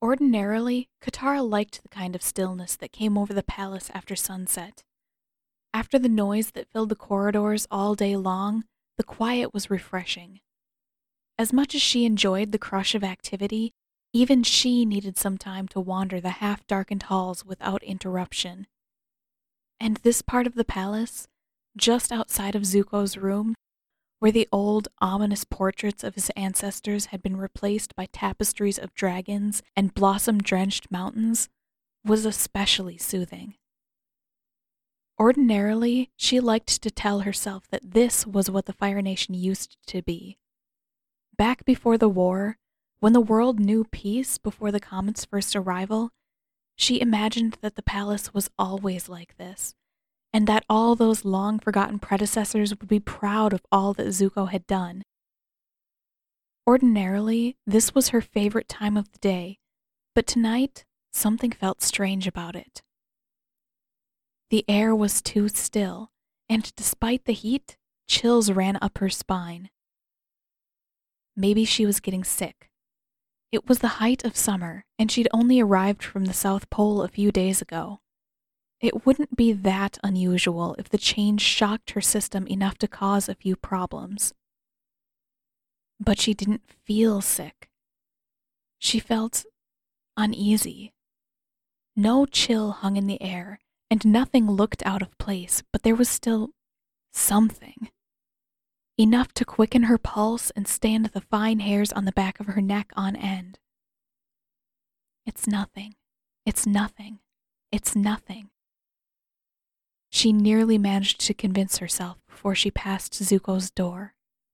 Ordinarily, Katara liked the kind of stillness that came over the palace after sunset. After the noise that filled the corridors all day long, the quiet was refreshing. As much as she enjoyed the crush of activity, even she needed some time to wander the half-darkened halls without interruption. And this part of the palace, just outside of Zuko's room, where the old, ominous portraits of his ancestors had been replaced by tapestries of dragons and blossom-drenched mountains, was especially soothing. Ordinarily, she liked to tell herself that this was what the Fire Nation used to be. Back before the war, when the world knew peace before the comet's first arrival, she imagined that the palace was always like this, and that all those long-forgotten predecessors would be proud of all that Zuko had done. Ordinarily, this was her favorite time of the day, but tonight, something felt strange about it. The air was too still, and despite the heat, chills ran up her spine. Maybe she was getting sick. It was the height of summer, and she'd only arrived from the South Pole a few days ago. It wouldn't be that unusual if the change shocked her system enough to cause a few problems. But she didn't feel sick. She felt uneasy. No chill hung in the air, and nothing looked out of place, but there was still something. Enough to quicken her pulse and stand the fine hairs on the back of her neck on end. It's nothing. It's nothing. It's nothing. She nearly managed to convince herself before she passed Zuko's door.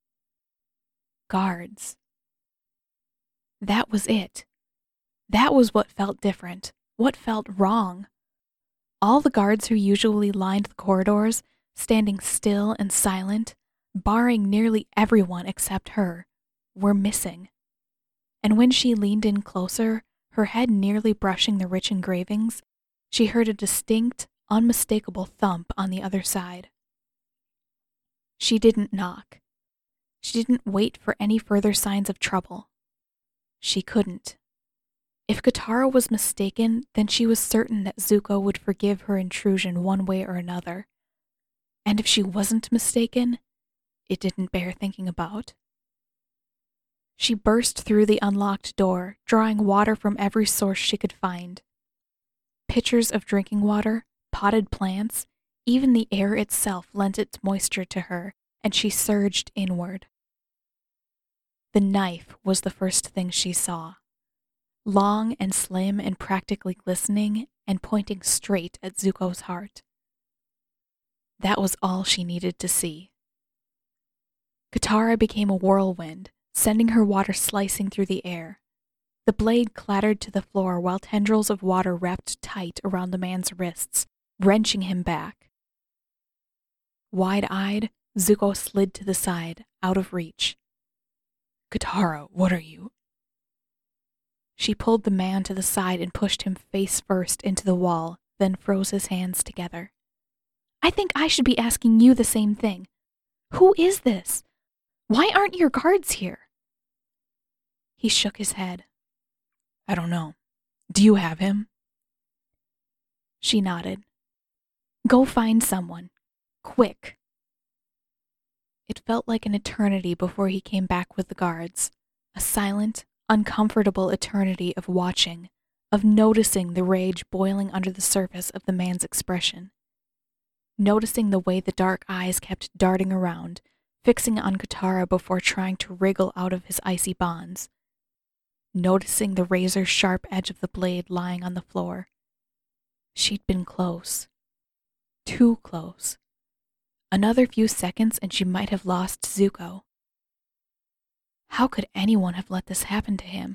Guards. That was it. That was what felt different, what felt wrong. All the guards who usually lined the corridors, standing still and silent, barring nearly everyone except her, were missing. And when she leaned in closer, her head nearly brushing the rich engravings, she heard a distinct, unmistakable thump on the other side. She didn't knock. She didn't wait for any further signs of trouble. She couldn't. If Katara was mistaken, then she was certain that Zuko would forgive her intrusion one way or another. And if she wasn't mistaken, it didn't bear thinking about. She burst through the unlocked door, drawing water from every source she could find. Pitchers of drinking water, potted plants, even the air itself lent its moisture to her, and she surged inward. The knife was the first thing she saw. Long and slim and practically glistening, and pointing straight at Zuko's heart. That was all she needed to see. Katara became a whirlwind, sending her water slicing through the air. The blade clattered to the floor while tendrils of water wrapped tight around the man's wrists, wrenching him back. Wide-eyed, Zuko slid to the side, out of reach. "Katara, what are you?" She pulled the man to the side and pushed him face first into the wall, then froze his hands together. "I think I should be asking you the same thing. Who is this? Why aren't your guards here?" He shook his head. "I don't know. Do you have him?" She nodded. "Go find someone. Quick." It felt like an eternity before he came back with the guards. A silent, uncomfortable eternity of watching, of noticing the rage boiling under the surface of the man's expression. Noticing the way the dark eyes kept darting around, fixing on Katara before trying to wriggle out of his icy bonds. Noticing the razor-sharp edge of the blade lying on the floor. She'd been close. Too close. Another few seconds and she might have lost Zuko. How could anyone have let this happen to him?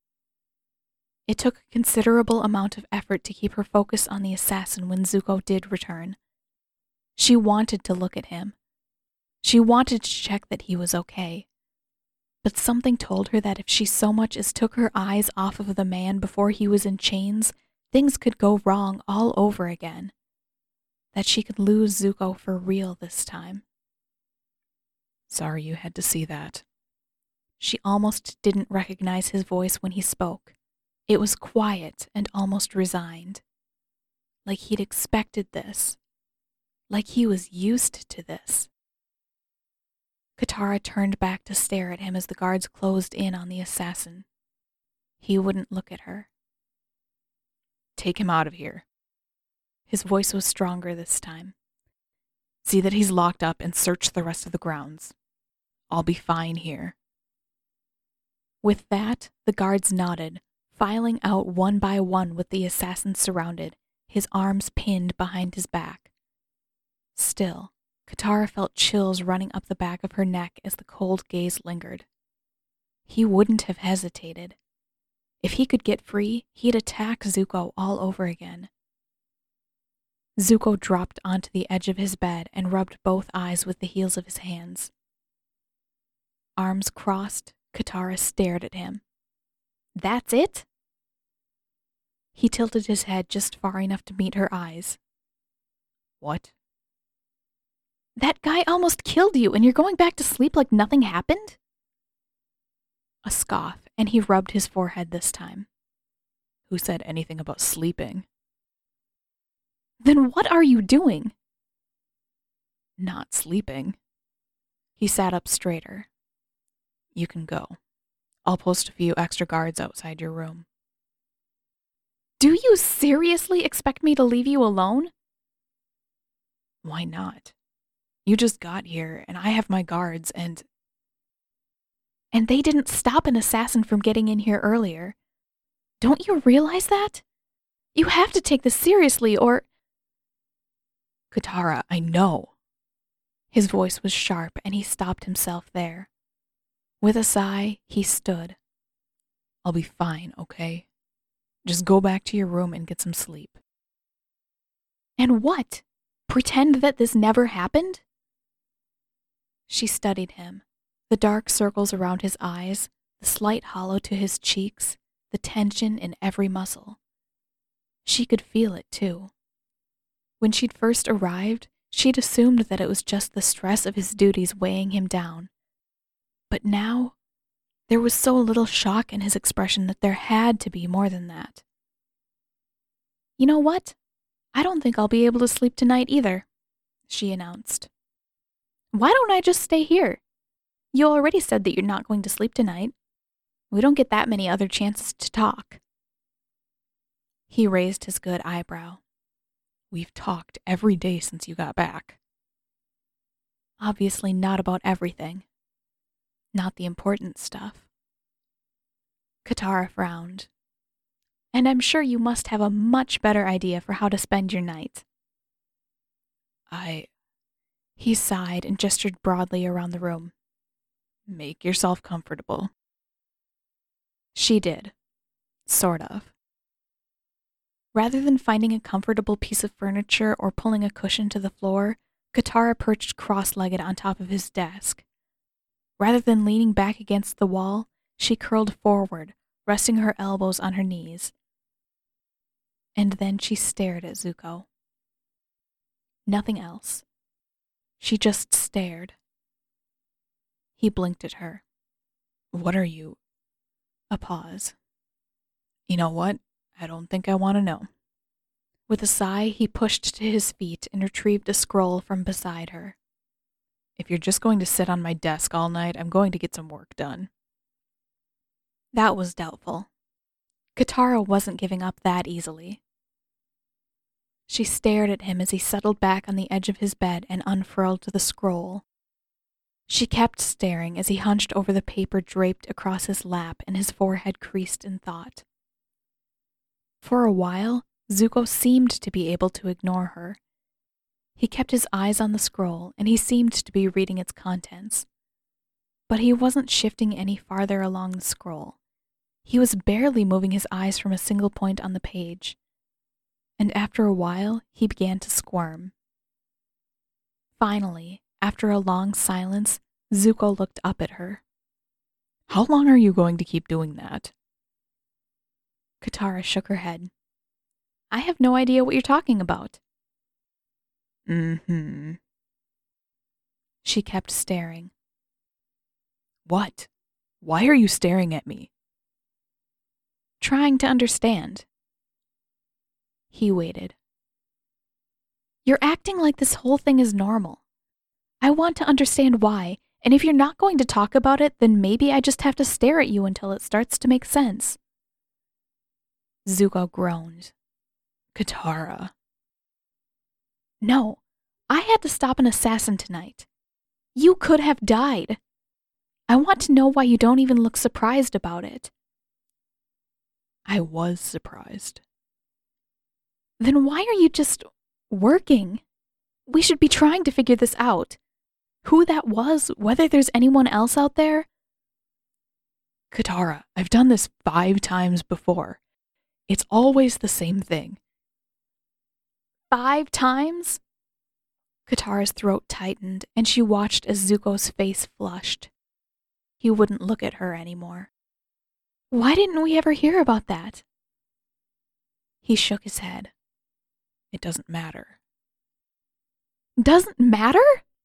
It took a considerable amount of effort to keep her focus on the assassin when Zuko did return. She wanted to look at him. She wanted to check that he was okay. But something told her that if she so much as took her eyes off of the man before he was in chains, things could go wrong all over again. That she could lose Zuko for real this time. "Sorry you had to see that." She almost didn't recognize his voice when he spoke. It was quiet and almost resigned, like he'd expected this, like he was used to this. Katara turned back to stare at him as the guards closed in on the assassin. He wouldn't look at her. "Take him out of here." His voice was stronger this time. "See that he's locked up and search the rest of the grounds. I'll be fine here." With that, the guards nodded, filing out one by one with the assassin surrounded, his arms pinned behind his back. Still, Katara felt chills running up the back of her neck as the cold gaze lingered. He wouldn't have hesitated. If he could get free, he'd attack Zuko all over again. Zuko dropped onto the edge of his bed and rubbed both eyes with the heels of his hands. Arms crossed, Katara stared at him. "That's it?" He tilted his head just far enough to meet her eyes. "What?" "That guy almost killed you, and you're going back to sleep like nothing happened?" A scoff, and he rubbed his forehead this time. "Who said anything about sleeping?" "Then what are you doing?" "Not sleeping." He sat up straighter. "You can go. I'll post a few extra guards outside your room." "Do you seriously expect me to leave you alone?" "Why not? You just got here, and I have my guards, and they didn't stop an assassin from getting in here earlier. Don't you realize that? You have to take this seriously, or—" "Katara, I know." His voice was sharp, and he stopped himself there. With a sigh, he stood. "I'll be fine, okay? Just go back to your room and get some sleep." "And what? Pretend that this never happened?" She studied him, the dark circles around his eyes, the slight hollow to his cheeks, the tension in every muscle. She could feel it, too. When she'd first arrived, she'd assumed that it was just the stress of his duties weighing him down. But now, there was so little shock in his expression that there had to be more than that. "You know what? I don't think I'll be able to sleep tonight either," she announced. "Why don't I just stay here? You already said that you're not going to sleep tonight. We don't get that many other chances to talk." He raised his good eyebrow. "We've talked every day since you got back." Obviously not about everything. Not the important stuff. Katara frowned. "And I'm sure you must have a much better idea for how to spend your night." He sighed and gestured broadly around the room. "Make yourself comfortable." She did. Sort of. Rather than finding a comfortable piece of furniture or pulling a cushion to the floor, Katara perched cross-legged on top of his desk. Rather than leaning back against the wall, she curled forward, resting her elbows on her knees. And then she stared at Zuko. Nothing else. She just stared. He blinked at her. "What are you?" A pause. "You know what? I don't think I want to know." With a sigh, he pushed to his feet and retrieved a scroll from beside her. "If you're just going to sit on my desk all night, I'm going to get some work done." That was doubtful. Katara wasn't giving up that easily. She stared at him as he settled back on the edge of his bed and unfurled the scroll. She kept staring as he hunched over the paper draped across his lap and his forehead creased in thought. For a while, Zuko seemed to be able to ignore her. He kept his eyes on the scroll, and he seemed to be reading its contents. But he wasn't shifting any farther along the scroll. He was barely moving his eyes from a single point on the page. And after a while, he began to squirm. Finally, after a long silence, Zuko looked up at her. "How long are you going to keep doing that?" Katara shook her head. "I have no idea what you're talking about." "Mm-hmm." She kept staring. "What? Why are you staring at me?" trying to understand. He waited. You're acting like this whole thing is normal. I want to understand why, and if you're not going to talk about it, then maybe I just have to stare at you until it starts to make sense. Zuko groaned. Katara. No, I had to stop an assassin tonight. You could have died. I want to know why you don't even look surprised about it. I was surprised. Then why are you just working? We should be trying to figure this out. Who that was, whether there's anyone else out there. Katara, I've done this 5 times before. It's always the same thing. 5 times? Katara's throat tightened, and she watched as Zuko's face flushed. He wouldn't look at her anymore. Why didn't we ever hear about that? He shook his head. It doesn't matter. Doesn't matter?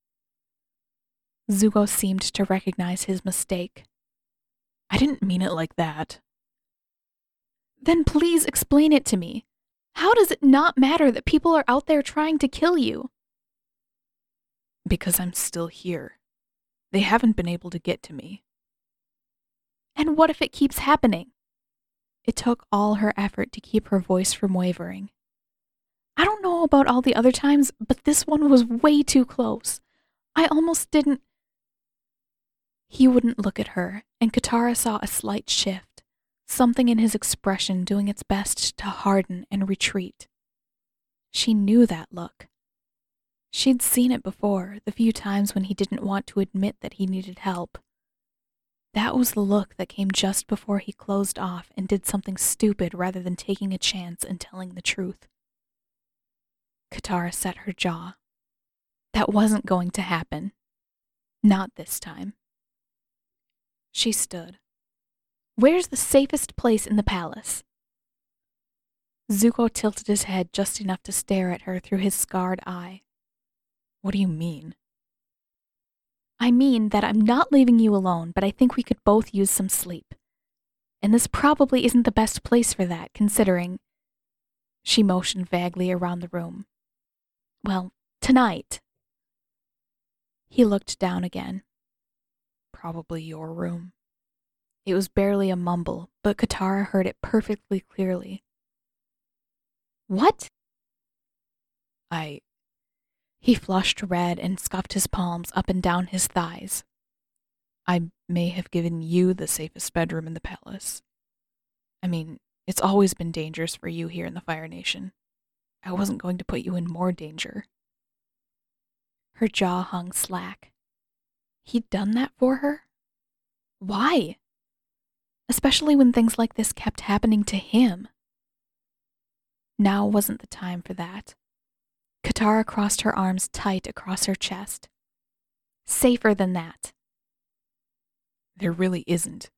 Zuko seemed to recognize his mistake. I didn't mean it like that. Then please explain it to me. How does it not matter that people are out there trying to kill you? Because I'm still here. They haven't been able to get to me. And what if it keeps happening? It took all her effort to keep her voice from wavering. I don't know about all the other times, but this one was way too close. I almost didn't... He wouldn't look at her, and Katara saw a slight shift, something in his expression doing its best to harden and retreat. She knew that look. She'd seen it before, the few times when he didn't want to admit that he needed help. That was the look that came just before he closed off and did something stupid rather than taking a chance and telling the truth. Katara set her jaw. That wasn't going to happen. Not this time. She stood. Where's the safest place in the palace? Zuko tilted his head just enough to stare at her through his scarred eye. What do you mean? I mean that I'm not leaving you alone, but I think we could both use some sleep. And this probably isn't the best place for that, considering... She motioned vaguely around the room. Well, tonight. He looked down again. Probably your room. It was barely a mumble, but Katara heard it perfectly clearly. What? He flushed red and scuffed his palms up and down his thighs. I may have given you the safest bedroom in the palace. I mean, it's always been dangerous for you here in the Fire Nation. I wasn't going to put you in more danger. Her jaw hung slack. He'd done that for her? Why? Especially when things like this kept happening to him. Now wasn't the time for that. Katara crossed her arms tight across her chest. Safer than that. There really isn't.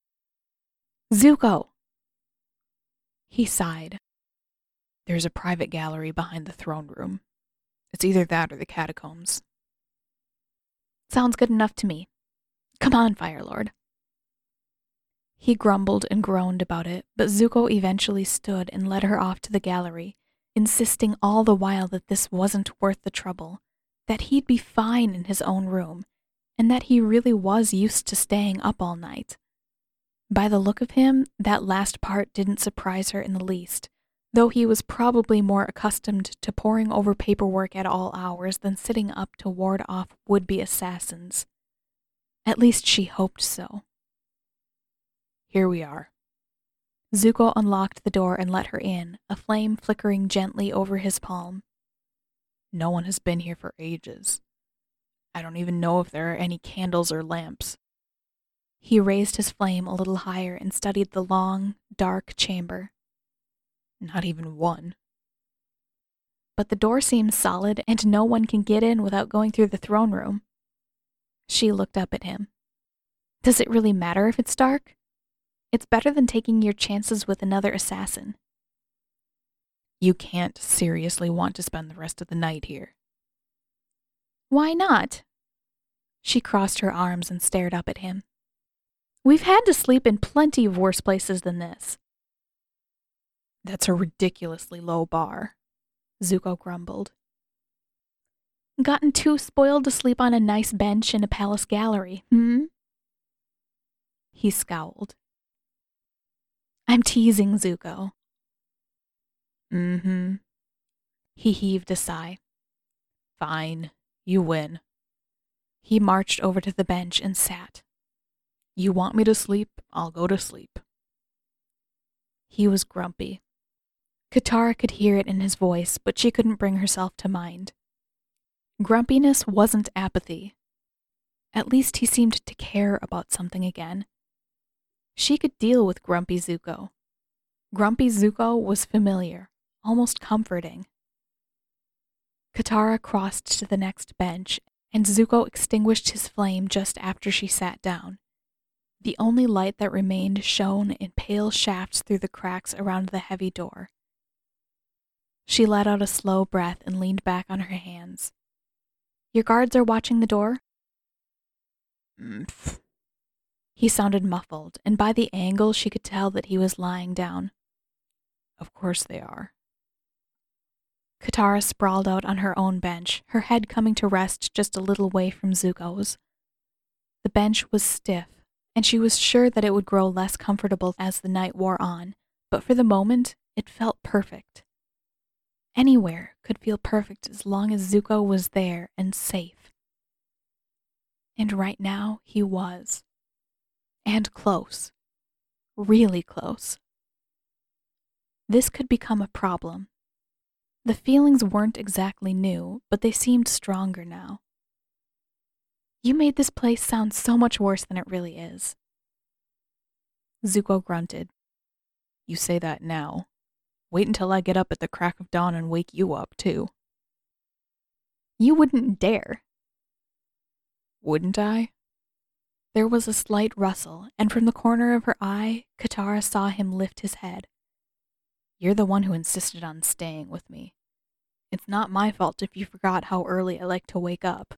Zuko! He sighed. There's a private gallery behind the throne room. It's either that or the catacombs. Sounds good enough to me. Come on, Fire Lord. He grumbled and groaned about it, but Zuko eventually stood and led her off to the gallery, insisting all the while that this wasn't worth the trouble, that he'd be fine in his own room, and that he really was used to staying up all night. By the look of him, that last part didn't surprise her in the least, though he was probably more accustomed to poring over paperwork at all hours than sitting up to ward off would-be assassins. At least she hoped so. Here we are. Zuko unlocked the door and let her in, a flame flickering gently over his palm. No one has been here for ages. I don't even know if there are any candles or lamps. He raised his flame a little higher and studied the long, dark chamber. Not even one. But the door seems solid, and no one can get in without going through the throne room. She looked up at him. Does it really matter if it's dark? It's better than taking your chances with another assassin. You can't seriously want to spend the rest of the night here. Why not? She crossed her arms and stared up at him. We've had to sleep in plenty of worse places than this. That's a ridiculously low bar, Zuko grumbled. Gotten too spoiled to sleep on a nice bench in a palace gallery, He scowled. I'm teasing, Zuko. He heaved a sigh. Fine, you win. He marched over to the bench and sat. You want me to sleep? I'll go to sleep. He was grumpy. Katara could hear it in his voice, but she couldn't bring herself to mind. Grumpiness wasn't apathy. At least he seemed to care about something again. She could deal with Grumpy Zuko. Grumpy Zuko was familiar, almost comforting. Katara crossed to the next bench, and Zuko extinguished his flame just after she sat down. The only light that remained shone in pale shafts through the cracks around the heavy door. She let out a slow breath and leaned back on her hands. Your guards are watching the door? He sounded muffled, and by the angle she could tell that he was lying down. Of course they are. Katara sprawled out on her own bench, her head coming to rest just a little way from Zuko's. The bench was stiff, and she was sure that it would grow less comfortable as the night wore on, but for the moment, it felt perfect. Anywhere could feel perfect as long as Zuko was there and safe. And right now, he was. And close. Really close. This could become a problem. The feelings weren't exactly new, but they seemed stronger now. You made this place sound so much worse than it really is. Zuko grunted. You say that now. Wait until I get up at the crack of dawn and wake you up, too. You wouldn't dare. Wouldn't I? There was a slight rustle, and from the corner of her eye, Katara saw him lift his head. You're the one who insisted on staying with me. It's not my fault if you forgot how early I like to wake up.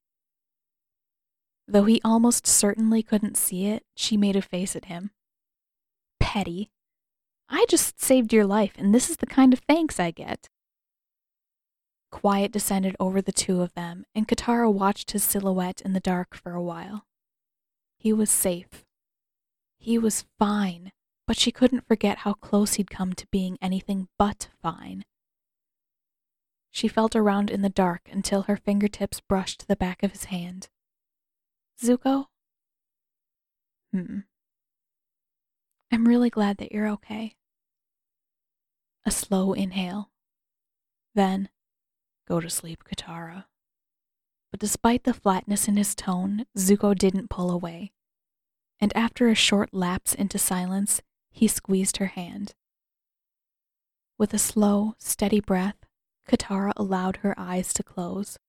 Though he almost certainly couldn't see it, she made a face at him. Petty. I just saved your life, and this is the kind of thanks I get. Quiet descended over the two of them, and Katara watched his silhouette in the dark for a while. He was safe. He was fine, but she couldn't forget how close he'd come to being anything but fine. She felt around in the dark until her fingertips brushed the back of his hand. Zuko? I'm really glad that you're okay. A slow inhale. Then, go to sleep, Katara. But despite the flatness in his tone, Zuko didn't pull away. And after a short lapse into silence, he squeezed her hand. With a slow, steady breath, Katara allowed her eyes to close.